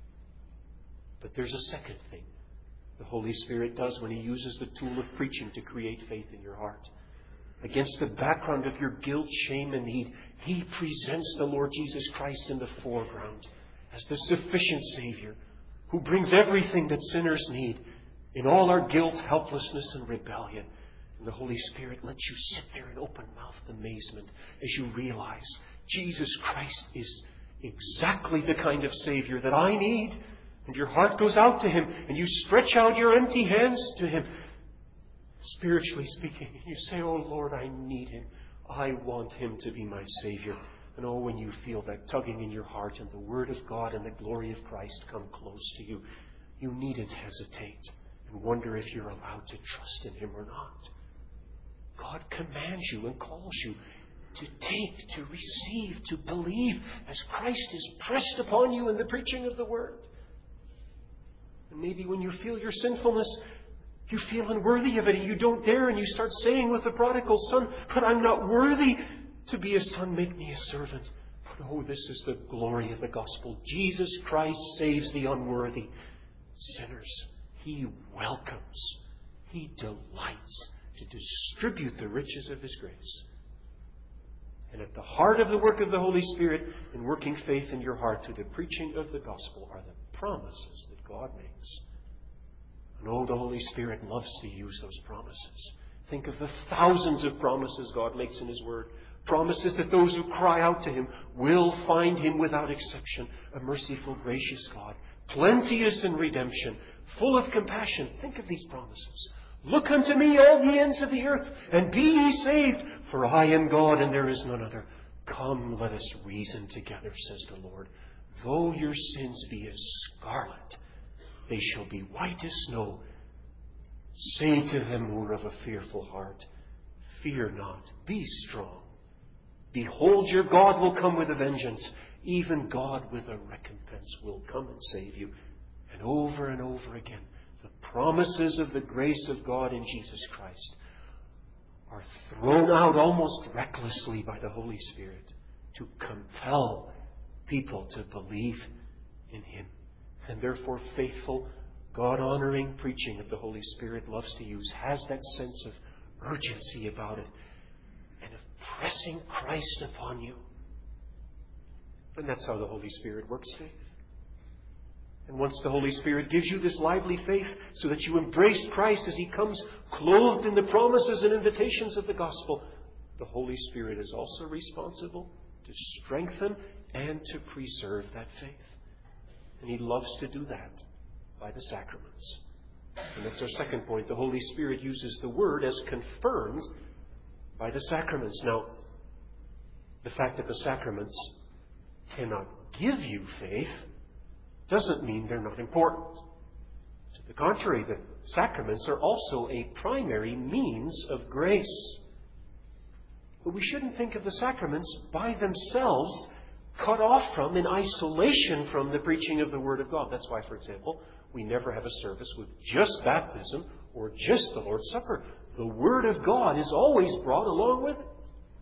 Speaker 1: But there's a second thing the Holy Spirit does when He uses the tool of preaching to create faith in your heart. Against the background of your guilt, shame, and need, He presents the Lord Jesus Christ in the foreground as the sufficient Savior who brings everything that sinners need in all our guilt, helplessness, and rebellion. And the Holy Spirit lets you sit there in open-mouthed amazement as you realize Jesus Christ is exactly the kind of Savior that I need. And your heart goes out to Him, and you stretch out your empty hands to Him, spiritually speaking. And you say, oh Lord, I need Him. I want Him to be my Savior. And oh, when you feel that tugging in your heart and the Word of God and the glory of Christ come close to you, you needn't hesitate and wonder if you're allowed to trust in Him or not. God commands you and calls you to take, to receive, to believe as Christ is pressed upon you in the preaching of the Word. And maybe when you feel your sinfulness, you feel unworthy of it and you don't dare, and you start saying with the prodigal son, but I'm not worthy to be a son, make me a servant. But oh, this is the glory of the gospel. Jesus Christ saves the unworthy sinners. He welcomes, He delights to distribute the riches of His grace. And at the heart of the work of the Holy Spirit in working faith in your heart through the preaching of the gospel are the promises that God makes. And oh, the Holy Spirit loves to use those promises. Think of the thousands of promises God makes in His Word. Promises that those who cry out to Him will find Him without exception. A merciful, gracious God, plenteous in redemption, full of compassion. Think of these promises. Look unto me, all ye ends of the earth, and be ye saved, for I am God, and there is none other. Come, let us reason together, says the Lord. Though your sins be as scarlet, they shall be white as snow. Say to them who are of a fearful heart, fear not, be strong. Behold, your God will come with a vengeance. Even God with a recompense will come and save you. And over again, the promises of the grace of God in Jesus Christ are thrown out almost recklessly by the Holy Spirit to compel people to believe in Him. And therefore, faithful, God-honoring preaching that the Holy Spirit loves to use has that sense of urgency about it and of pressing Christ upon you. And that's how the Holy Spirit works faith. And once the Holy Spirit gives you this lively faith so that you embrace Christ as He comes clothed in the promises and invitations of the gospel, the Holy Spirit is also responsible to strengthen and to preserve that faith. And He loves to do that by the sacraments. And that's our second point. The Holy Spirit uses the Word as confirmed by the sacraments. Now, the fact that the sacraments cannot give you faith doesn't mean they're not important. To the contrary, the sacraments are also a primary means of grace. But we shouldn't think of the sacraments by themselves, cut off from, in isolation from the preaching of the Word of God. That's why, for example, we never have a service with just baptism or just the Lord's Supper. The Word of God is always brought along with it.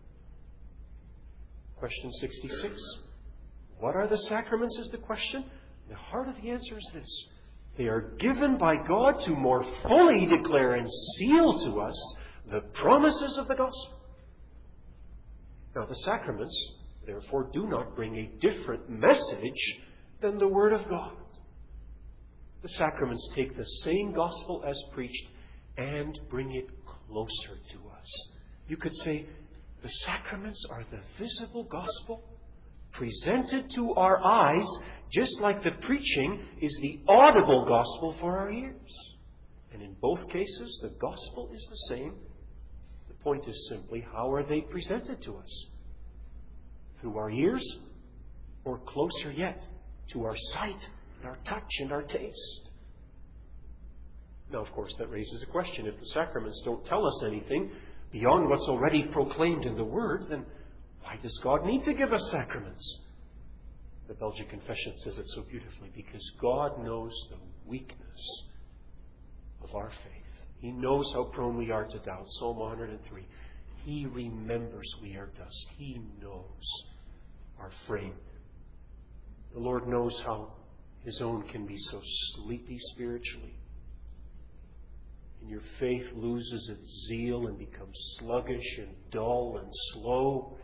Speaker 1: Question 66. What are the sacraments is the question. The heart of the answer is this. They are given by God to more fully declare and seal to us the promises of the gospel. Now, the sacraments, therefore, do not bring a different message than the Word of God. The sacraments take the same gospel as preached and bring it closer to us. You could say the sacraments are the visible gospel presented to our eyes, just like the preaching is the audible gospel for our ears. And in both cases, the gospel is the same. The point is simply, how are they presented to us? Through our ears, or closer yet, to our sight, and our touch, and our taste? Now, of course, that raises a question. If the sacraments don't tell us anything beyond what's already proclaimed in the Word, then why does God need to give us sacraments? The Belgian Confession says it so beautifully, because God knows the weakness of our faith. He knows how prone we are to doubt. Psalm 103. He remembers we are dust. He knows our frame. The Lord knows how His own can be so sleepy spiritually. And your faith loses its zeal and becomes sluggish and dull and slow.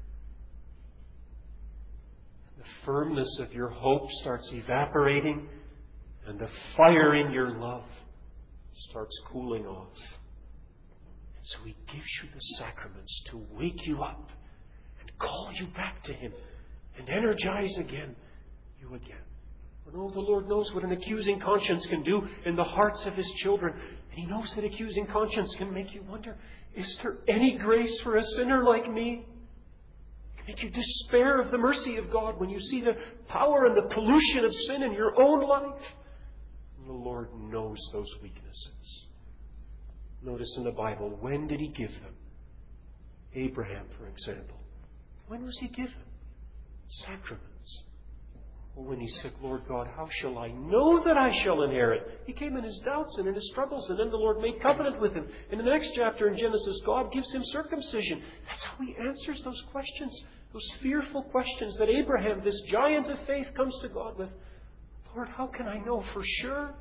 Speaker 1: The firmness of your hope starts evaporating, and the fire in your love starts cooling off. And so He gives you the sacraments to wake you up and call you back to Him and energize you again. Oh, the Lord knows what an accusing conscience can do in the hearts of His children. And He knows that accusing conscience can make you wonder, is there any grace for a sinner like me? It can make you despair of the mercy of God when you see the power and the pollution of sin in your own life. And the Lord knows those weaknesses. Notice in the Bible, when did He give them? Abraham, for example. When was He given? Sacraments. Well, when he said, Lord God, how shall I know that I shall inherit? He came in his doubts and in his struggles, and then the Lord made covenant with him. In the next chapter in Genesis, God gives him circumcision. That's how He answers those questions, those fearful questions that Abraham, this giant of faith, comes to God with. Lord, how can I know for sure?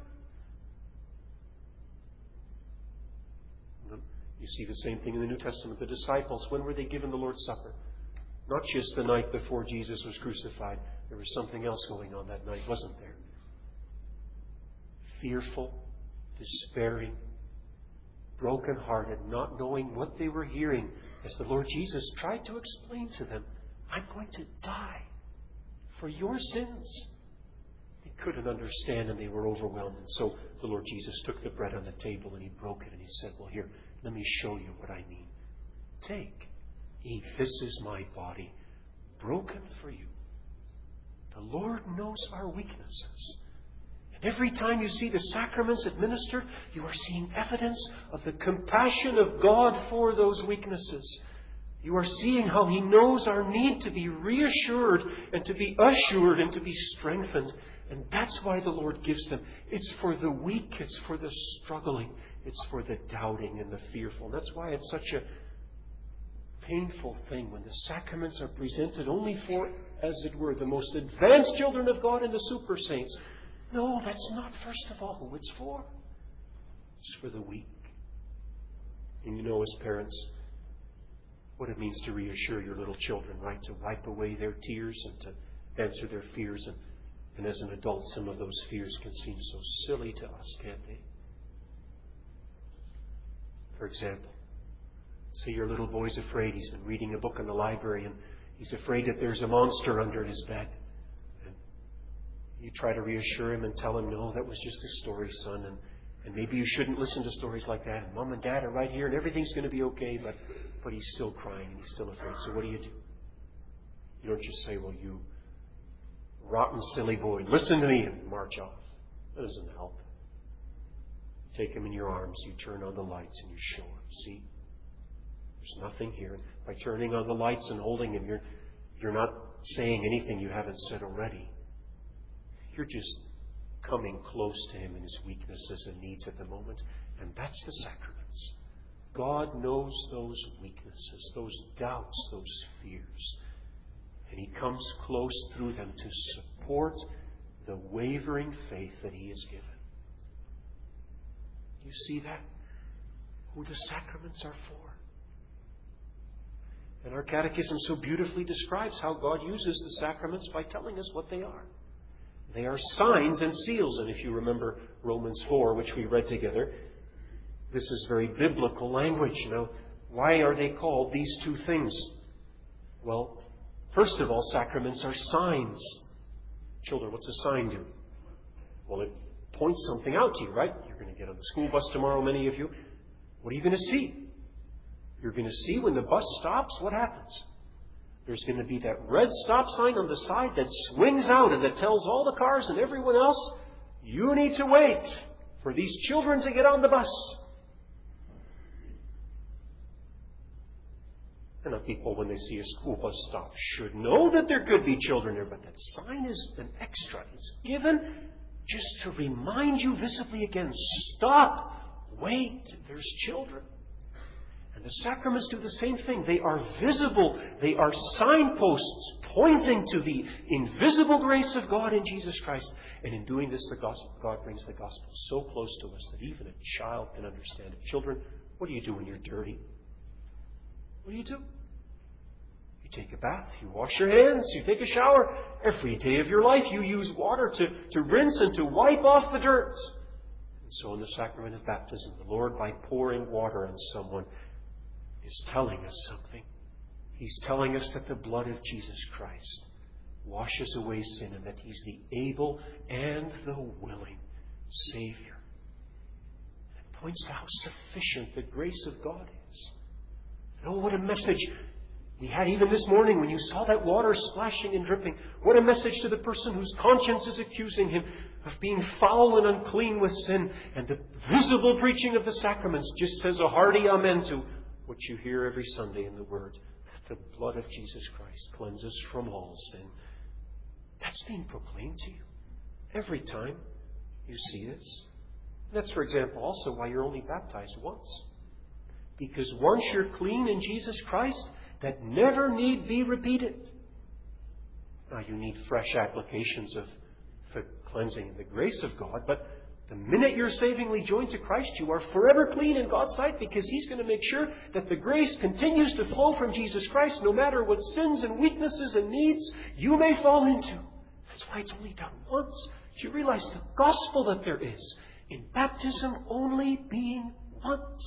Speaker 1: You see the same thing in the New Testament. The disciples, when were they given the Lord's Supper? Not just the night before Jesus was crucified. There was something else going on that night, wasn't there? Fearful, despairing, broken-hearted, not knowing what they were hearing, as the Lord Jesus tried to explain to them, I'm going to die for your sins. They couldn't understand, and they were overwhelmed. And so the Lord Jesus took the bread on the table and He broke it, and He said, well, here, let me show you what I mean. Take, eat, this is my body, broken for you. The Lord knows our weaknesses. And every time you see the sacraments administered, you are seeing evidence of the compassion of God for those weaknesses. You are seeing how He knows our need to be reassured and to be assured and to be strengthened. And that's why the Lord gives them. It's for the weak. It's for the struggling. It's for the doubting and the fearful. And that's why it's such a painful thing when the sacraments are presented only for, as it were, the most advanced children of God and the super saints. No, that's not first of all who it's for. It's for the weak. And you know, as parents, what it means to reassure your little children, right? To wipe away their tears and to answer their fears. And And as an adult, some of those fears can seem so silly to us, can't they? For example, say your little boy's afraid. He's been reading a book in the library and he's afraid that there's a monster under his bed. And you try to reassure him and tell him, no, that was just a story, son. And maybe you shouldn't listen to stories like that. And Mom and Dad are right here and everything's going to be okay. But he's still crying and he's still afraid. So what do? You don't just say, well, you rotten, silly boy, listen to me, and march off. That doesn't help. Take him in your arms, you turn on the lights, and you show him. See? There's nothing here. By turning on the lights and holding him, you're not saying anything you haven't said already. You're just coming close to him in his weaknesses and needs at the moment. And that's the sacraments. God knows those weaknesses, those doubts, those fears. And He comes close through them to support the wavering faith that He has given. You see that? Who the sacraments are for. And our catechism so beautifully describes how God uses the sacraments by telling us what they are. They are signs and seals. And if you remember Romans 4, which we read together, this is very biblical language. Now, why are they called these two things? Well, first of all, sacraments are signs. Children, what's a sign do? Well, it points something out to you, right? You're going to get on the school bus tomorrow, many of you. What are you going to see? You're going to see when the bus stops, what happens? There's going to be that red stop sign on the side that swings out and that tells all the cars and everyone else, you need to wait for these children to get on the bus. And now people, when they see a school bus stop, should know that there could be children there, but that sign is an extra. It's given just to remind you visibly again, stop, wait, there's children. And the sacraments do the same thing. They are visible. They are signposts pointing to the invisible grace of God in Jesus Christ. And in doing this, God brings the gospel so close to us that even a child can understand it. Children, what do you do when you're dirty? What do? You take a bath, you wash your hands, you take a shower. Every day of your life you use water to rinse and to wipe off the dirt. And so in the sacrament of baptism, the Lord, by pouring water on someone, is telling us something. He's telling us that the blood of Jesus Christ washes away sin and that He's the able and the willing Savior. It points to how sufficient the grace of God is. Oh, what a message we had even this morning when you saw that water splashing and dripping. What a message to the person whose conscience is accusing him of being foul and unclean with sin. And the visible preaching of the sacraments just says a hearty amen to what you hear every Sunday in the Word. The blood of Jesus Christ cleanses from all sin. That's being proclaimed to you every time you see this. That's, for example, also why you're only baptized once. Because once you're clean in Jesus Christ, that never need be repeated. Now, you need fresh applications of the cleansing and the grace of God, but the minute you're savingly joined to Christ, you are forever clean in God's sight because He's going to make sure that the grace continues to flow from Jesus Christ no matter what sins and weaknesses and needs you may fall into. That's why it's only done once. Do you realize the gospel that there is in baptism only being once?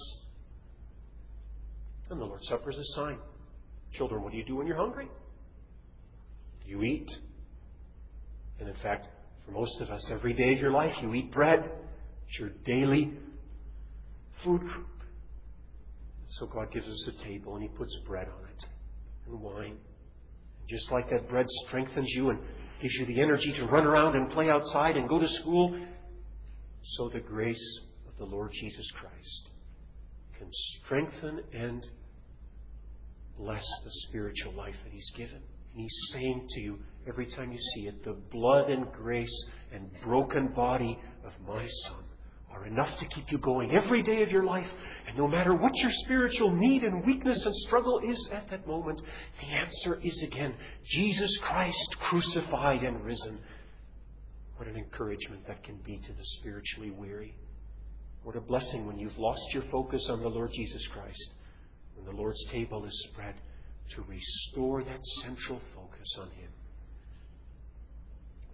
Speaker 1: And the Lord's Supper is a sign. Children, what do you do when you're hungry? You eat. And in fact, for most of us, every day of your life, you eat bread. It's your daily food group. So God gives us a table and He puts bread on it and wine. And just like that bread strengthens you and gives you the energy to run around and play outside and go to school, so the grace of the Lord Jesus Christ can strengthen and bless the spiritual life that He's given. And He's saying to you every time you see it, the blood and grace and broken body of my Son are enough to keep you going every day of your life. And no matter what your spiritual need and weakness and struggle is at that moment, the answer is again, Jesus Christ crucified and risen. What an encouragement that can be to the spiritually weary. What a blessing when you've lost your focus on the Lord Jesus Christ, when the Lord's table is spread, to restore that central focus on Him.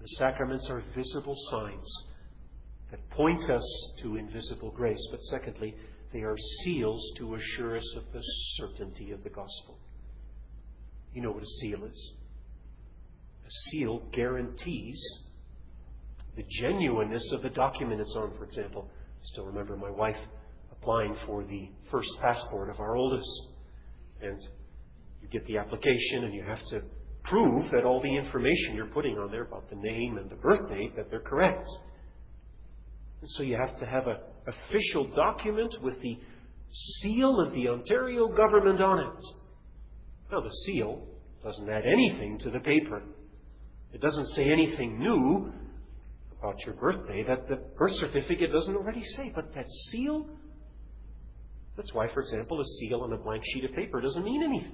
Speaker 1: The sacraments are visible signs that point us to invisible grace. But secondly, they are seals to assure us of the certainty of the gospel. You know what a seal is. A seal guarantees the genuineness of the document it's on. For example, I still remember my wife applying for the first passport of our oldest. And you get the application and you have to prove that all the information you're putting on there about the name and the birth date, that they're correct. And so you have to have an official document with the seal of the Ontario government on it. Now, the seal doesn't add anything to the paper. It doesn't say anything new about your birthday that the birth certificate doesn't already say. But that seal, that's why, for example, a seal on a blank sheet of paper doesn't mean anything.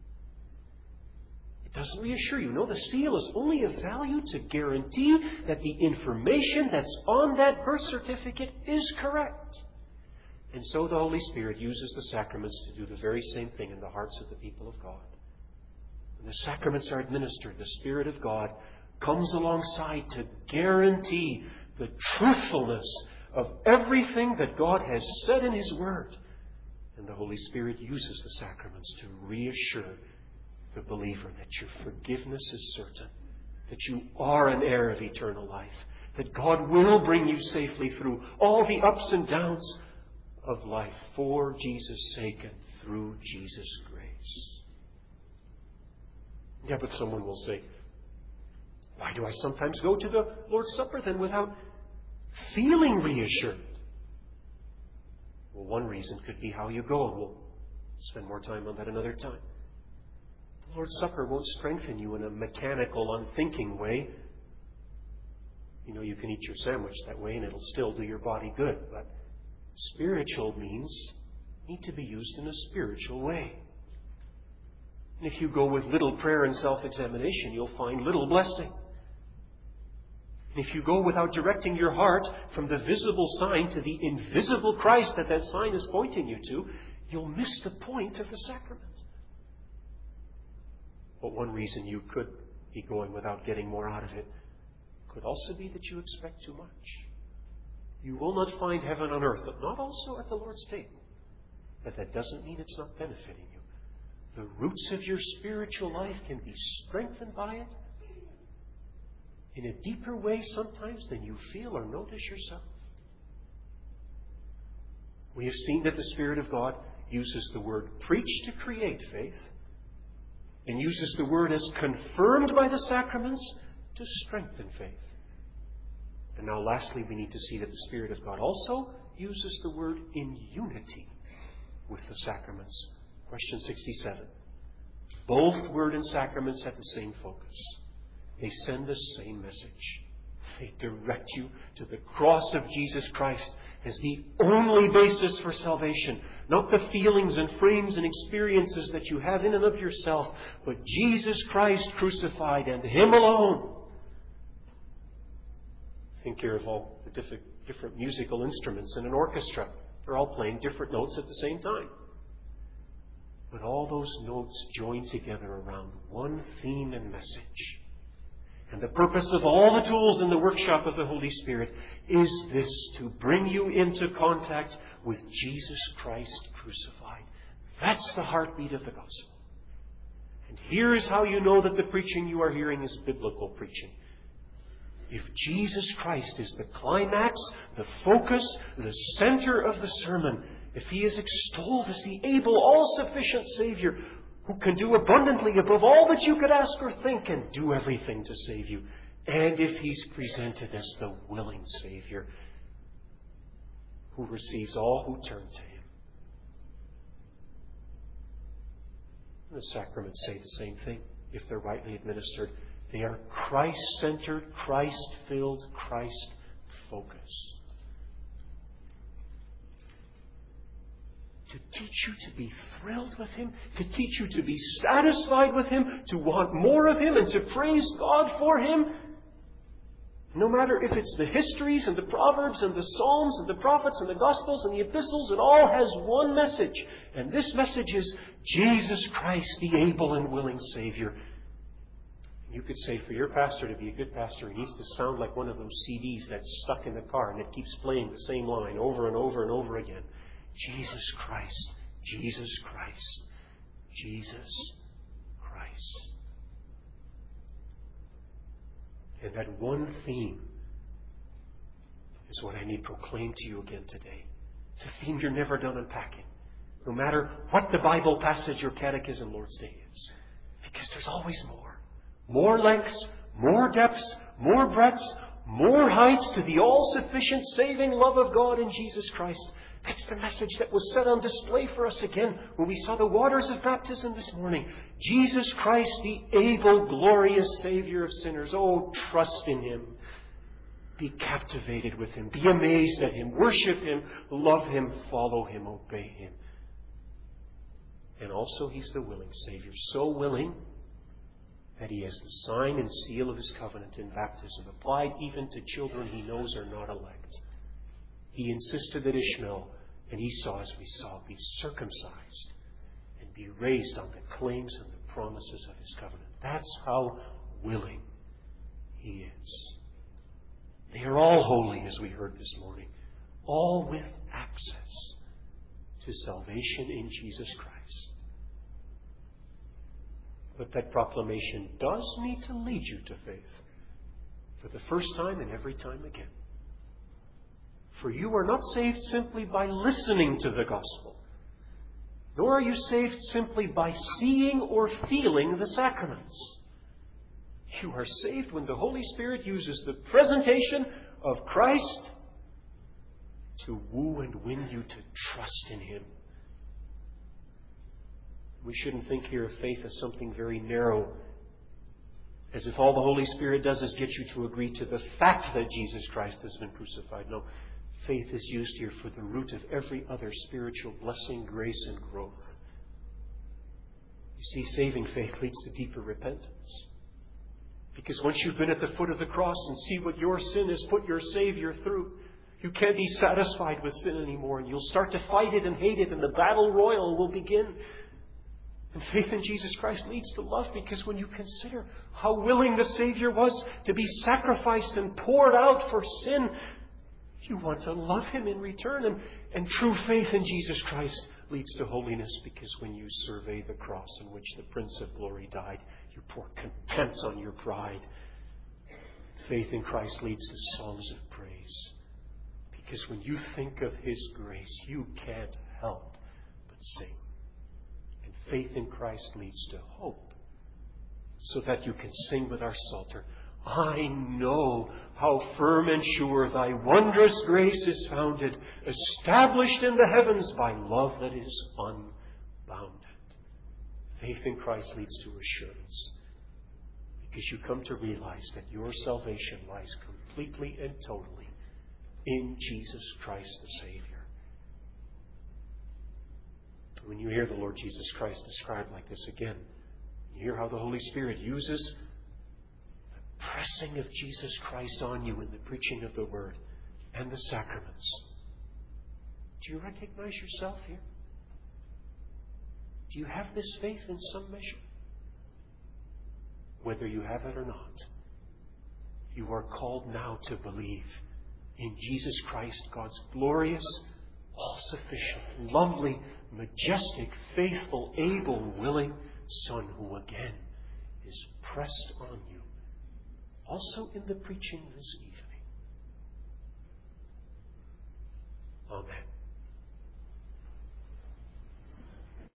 Speaker 1: It doesn't reassure you. No, the seal is only of value to guarantee that the information that's on that birth certificate is correct. And so the Holy Spirit uses the sacraments to do the very same thing in the hearts of the people of God. When the sacraments are administered, the Spirit of God comes alongside to guarantee the truthfulness of everything that God has said in His Word. And the Holy Spirit uses the sacraments to reassure the believer that your forgiveness is certain, that you are an heir of eternal life, that God will bring you safely through all the ups and downs of life for Jesus' sake and through Jesus' grace. Yeah, but someone will say, why do I sometimes go to the Lord's Supper then without feeling reassured? Well, one reason could be how you go, and we'll spend more time on that another time. The Lord's Supper won't strengthen you in a mechanical, unthinking way. You know, you can eat your sandwich that way and it'll still do your body good. But spiritual means need to be used in a spiritual way. And if you go with little prayer and self-examination, you'll find little blessing. And if you go without directing your heart from the visible sign to the invisible Christ that sign is pointing you to, you'll miss the point of the sacrament. But one reason you could be going without getting more out of it could also be that you expect too much. You will not find heaven on earth, but not also at the Lord's table. But that doesn't mean it's not benefiting you. The roots of your spiritual life can be strengthened by it in a deeper way sometimes than you feel or notice yourself. We have seen that the Spirit of God uses the word preach to create faith, and uses the word as confirmed by the sacraments to strengthen faith. And now lastly, we need to see that the Spirit of God also uses the word in unity with the sacraments. Question 67. Both word and sacraments have the same focus. They send the same message. They direct you to the cross of Jesus Christ as the only basis for salvation. Not the feelings and frames and experiences that you have in and of yourself, but Jesus Christ crucified and Him alone. Think here of all the different musical instruments in an orchestra. They're all playing different notes at the same time. But all those notes join together around one theme and message. And the purpose of all the tools in the workshop of the Holy Spirit is this: to bring you into contact with Jesus Christ crucified. That's the heartbeat of the gospel. And here's how you know that the preaching you are hearing is biblical preaching. If Jesus Christ is the climax, the focus, the center of the sermon, if He is extolled as the able, all-sufficient Savior who can do abundantly above all that you could ask or think and do everything to save you, and if He's presented as the willing Savior who receives all who turn to Him. The sacraments say the same thing if they're rightly administered. They are Christ-centered, Christ-filled, Christ-focused. To teach you to be thrilled with Him, to teach you to be satisfied with Him, to want more of Him, and to praise God for Him. No matter if it's the histories and the Proverbs and the Psalms and the prophets and the Gospels and the epistles, it all has one message. And this message is Jesus Christ, the able and willing Savior. You could say, for your pastor to be a good pastor, he needs to sound like one of those CDs that's stuck in the car and it keeps playing the same line over and over and over again. Jesus Christ, Jesus Christ, Jesus Christ. And that one theme is what I need proclaimed to you again today. It's a theme you're never done unpacking. No matter what the Bible passage or catechism Lord's Day is. Because there's always more. More lengths, more depths, more breadths, more heights to the all-sufficient saving love of God in Jesus Christ. That's the message that was set on display for us again when we saw the waters of baptism this morning. Jesus Christ, the able, glorious Savior of sinners. Oh, trust in Him. Be captivated with Him. Be amazed at Him. Worship Him. Love Him. Follow Him. Obey Him. And also He's the willing Savior. So willing that He has the sign and seal of His covenant in baptism, applied even to children He knows are not elect. He insisted that Ishmael and Esau, as we saw, be circumcised and be raised on the claims and the promises of His covenant. That's how willing He is. They are all holy, as we heard this morning, all with access to salvation in Jesus Christ. But that proclamation does need to lead you to faith for the first time and every time again. For you are not saved simply by listening to the gospel, nor are you saved simply by seeing or feeling the sacraments. You are saved when the Holy Spirit uses the presentation of Christ to woo and win you to trust in Him. We shouldn't think here of faith as something very narrow, as if all the Holy Spirit does is get you to agree to the fact that Jesus Christ has been crucified. No, faith is used here for the root of every other spiritual blessing, grace, and growth. You see, saving faith leads to deeper repentance. Because once you've been at the foot of the cross and see what your sin has put your Savior through, you can't be satisfied with sin anymore, and you'll start to fight it and hate it, and the battle royal will begin. And faith in Jesus Christ leads to love, because when you consider how willing the Savior was to be sacrificed and poured out for sin, you want to love Him in return. And true faith in Jesus Christ leads to holiness, because when you survey the cross in which the Prince of Glory died, you pour contempt on your pride. Faith in Christ leads to songs of praise, because when you think of His grace, you can't help but sing. And faith in Christ leads to hope, so that you can sing with our Psalter, I know how firm and sure Thy wondrous grace is founded, established in the heavens by love that is unbounded. Faith in Christ leads to assurance, because you come to realize that your salvation lies completely and totally in Jesus Christ the Savior. When you hear the Lord Jesus Christ described like this again, you hear how the Holy Spirit uses the pressing of Jesus Christ on you in the preaching of the Word and the sacraments. Do you recognize yourself here? Do you have this faith in some measure? Whether you have it or not, you are called now to believe in Jesus Christ, God's glorious, all-sufficient, lovely, majestic, faithful, able, willing Son, who again is pressed on you, also in the preaching this evening. Amen.